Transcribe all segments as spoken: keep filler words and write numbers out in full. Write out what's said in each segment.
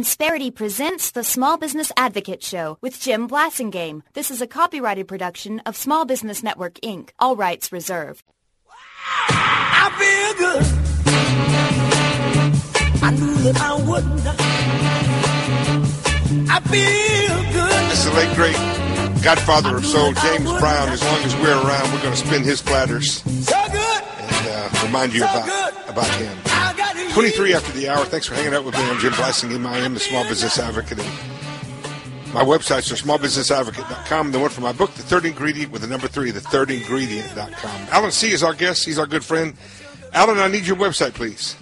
Insperity presents the Small Business Advocate Show with Jim Blasingame. This is a copyrighted production of Small Business Network, Incorporated. All rights reserved. I feel good. I knew that I wouldn't. I feel good. This is the late, great godfather of soul, James Brown. As long as we're around, we're going to spin his platters. So good. And uh, remind you so about, good. about him. twenty-three after the hour. Thanks for hanging out with me. I'm Jim Blasingame. I am the Small Business Advocate. And my websites are small business advocate dot com. The one for my book, The Third Ingredient, with the number three, the third ingredient dot com. Alan C. is our guest. He's our good friend. Alan, I need your website, please.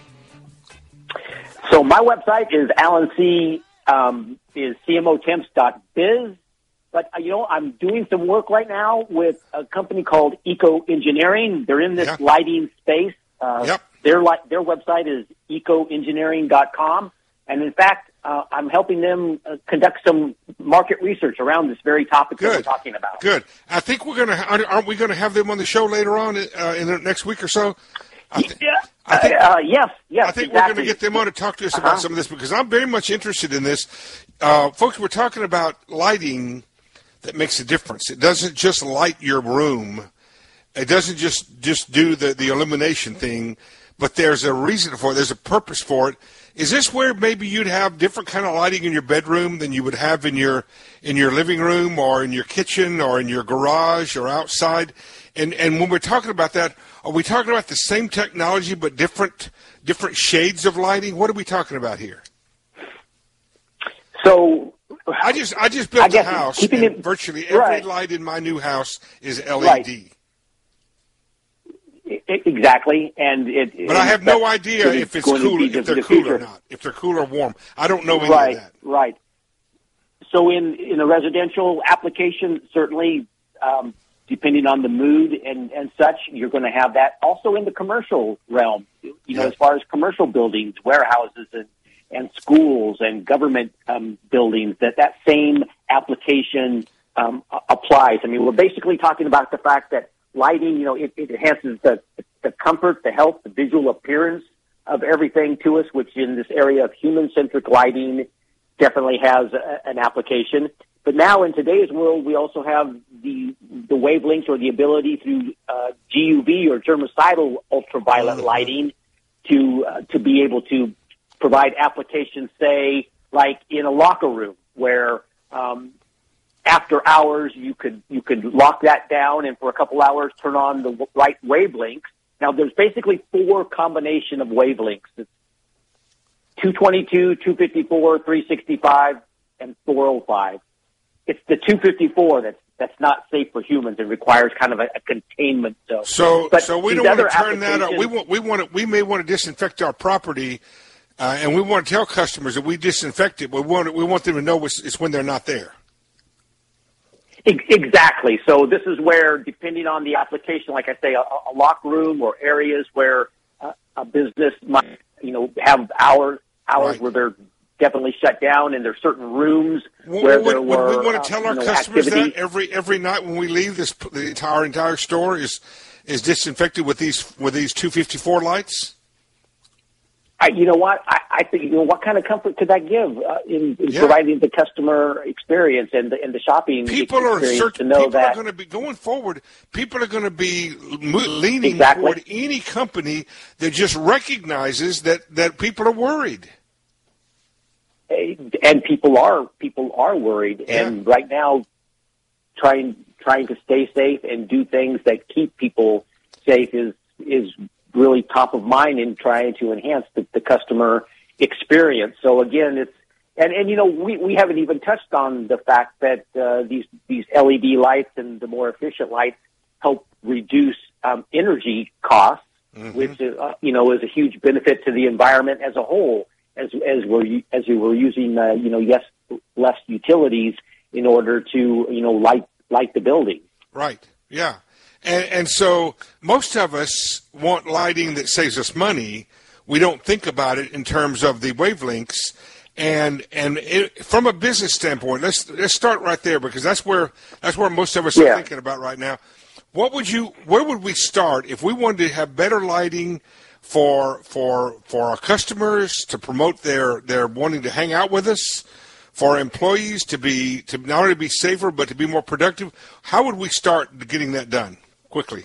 So my website is Alan C. Um, is C M O temps dot biz. But, uh, you know, I'm doing some work right now with a company called Eco Engineering. They're in this yeah. lighting space. Uh, yep. Their li- their website is eco engineering dot com. And, in fact, uh, I'm helping them uh, conduct some market research around this very topic Good. that we're talking about. Good. I think we're going to, aren't we going to have them on the show later on uh, in the next week or so? I th- yeah. I think, uh, uh, yes, yes, I think exactly. we're going to get them on to talk to us uh-huh. about some of this because I'm very much interested in this. Uh, folks, we're talking about lighting that makes a difference. It doesn't just light your room. It doesn't just, just do the, the illumination thing, but there's a reason for it. There's a purpose for it. Is this where maybe you'd have different kind of lighting in your bedroom than you would have in your in your living room or in your kitchen or in your garage or outside? And and when we're talking about that, are we talking about the same technology but different different shades of lighting? What are we talking about here? So I just I just built I a house, and it, virtually every right. light in my new house is L E D. Right. Exactly, and it. But I have no idea if it's cool, if they're cool or not, if they're cool or warm. I don't know any right, of that. Right. So in in a residential application, certainly, um, depending on the mood and and such, you're going to have that. Also in the commercial realm, you know, yeah. as far as commercial buildings, warehouses, and and schools and government um, buildings, that that same application um, applies. I mean, we're basically talking about the fact that lighting, you know, it, it enhances the, the comfort, the health, the visual appearance of everything to us, which in this area of human-centric lighting definitely has a, an application. But now in today's world, we also have the the wavelengths or the ability through uh, G U V or germicidal ultraviolet mm-hmm. lighting to uh, to be able to provide applications, say, like in a locker room where um, after hours, you could you could lock that down and for a couple hours turn on the w- right wavelengths. Now, there's basically four combination of wavelengths. It's two twenty-two, two fifty-four, three sixty-five, and four oh five. It's the two fifty-four that's that's not safe for humans. It requires kind of a, a containment zone. So, but so we don't want to turn that up. We want we want to, we may want to disinfect our property, uh, and we want to tell customers that we disinfect it. We want we want them to know it's, it's when they're not there. Exactly. So this is where, depending on the application, like I say, a, a locker room or areas where uh, a business might, you know, have hours hours right. where they're definitely shut down, and there's cerwant room well, where would, there were. Would we want to tell uh, our you know, customers activities. that every every night when we leave, this the entire entire store is is disinfected with these with these two fifty-four lights? I, you know what? I, I think, you know, what kind of comfort could that give uh, in, in yeah. providing the customer experience and the, and the shopping people experience are search, to know people that are going to be going forward. People are going to be leaning exactly. toward any company that just recognizes that, that people are worried. And people are people are worried, yeah. and right now, trying trying to stay safe and do things that keep people safe is is. really top of mind in trying to enhance the, the customer experience. So again, it's and, and you know we, we haven't even touched on the fact that uh, these these L E D lights and the more efficient lights help reduce um, energy costs, mm-hmm. which uh, you know is a huge benefit to the environment as a whole. As as we're as we were using uh, you know yes less utilities in order to you know light light the building. Right. Yeah. And, and so most of us want lighting that saves us money. We don't think about it in terms of the wavelengths. And and it, from a business standpoint, let's let's start right there because that's where that's where most of us yeah. are thinking about right now. What would you? Where would we start if we wanted to have better lighting for for for our customers to promote their their wanting to hang out with us, for our employees to be to not only be safer but to be more productive? How would we start getting that done quickly?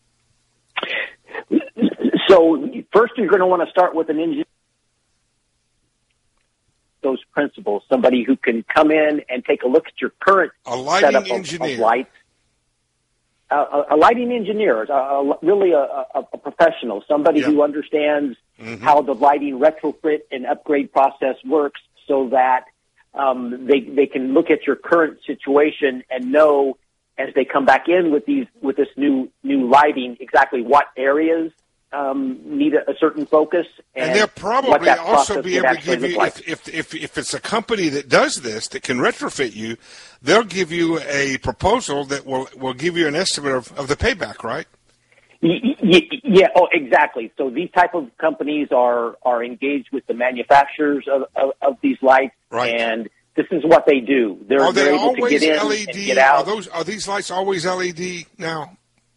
So first, you're going to want to start with an engineer. Those principles, somebody who can come in and take a look at your current a lighting setup of, engineer. of lights. Uh, a, a lighting engineer, a, a, really a, a, a professional, somebody yeah. who understands mm-hmm. how the lighting retrofit and upgrade process works, so that um, they they can look at your current situation and know, as they come back in with these with this new new lighting, exactly what areas um, need a, a certain focus. And, and they'll what probably that also process be would able to actually give look you, like. if, if, if, if it's a company that does this, that can retrofit you, they'll give you a proposal that will, will give you an estimate of, of the payback, right? Yeah, oh, exactly. So these type of companies are, are engaged with the manufacturers of, of, of these lights, right. and this is what they do. They're, are they they're able always to get in L E D? and get out. Are those are these lights always L E D now?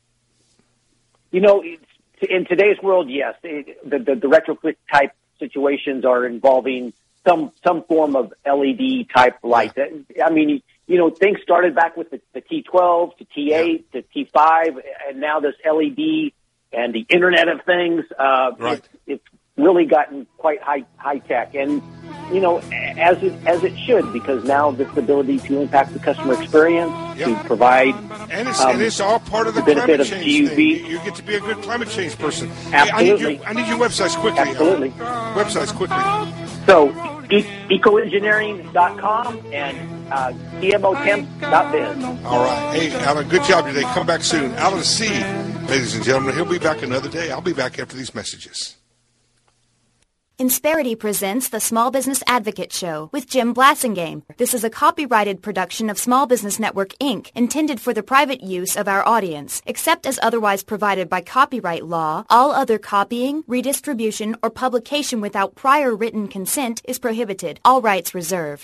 You know, in today's world, yes, it, the, the the retrofit type situations are involving some some form of L E D type light. Yeah. I mean, you know, things started back with the, the T twelve to T eight yeah. to T five, and now this L E D and the Internet of Things. Uh, right. It's, it's really gotten quite high high tech, and you know, as it as it should, because now this ability to impact the customer experience, yep. to provide, and it's, um, and it's all part of the, the benefit climate of change G U V. thing. You get to be a good climate change person. Absolutely. Hey, I need your I need your websites quickly. Absolutely. Uh, websites quickly. So e- eco engineering dot com and uh, T M O temp dot biz. All right. Hey, Alan, good job today. Come back soon. Alan C., ladies and gentlemen, he'll be back another day. I'll be back after these messages. Insperity presents the Small Business Advocate Show with Jim Blasingame. This is a copyrighted production of Small Business Network, Incorporated, intended for the private use of our audience. Except as otherwise provided by copyright law, all other copying, redistribution, or publication without prior written consent is prohibited. All rights reserved.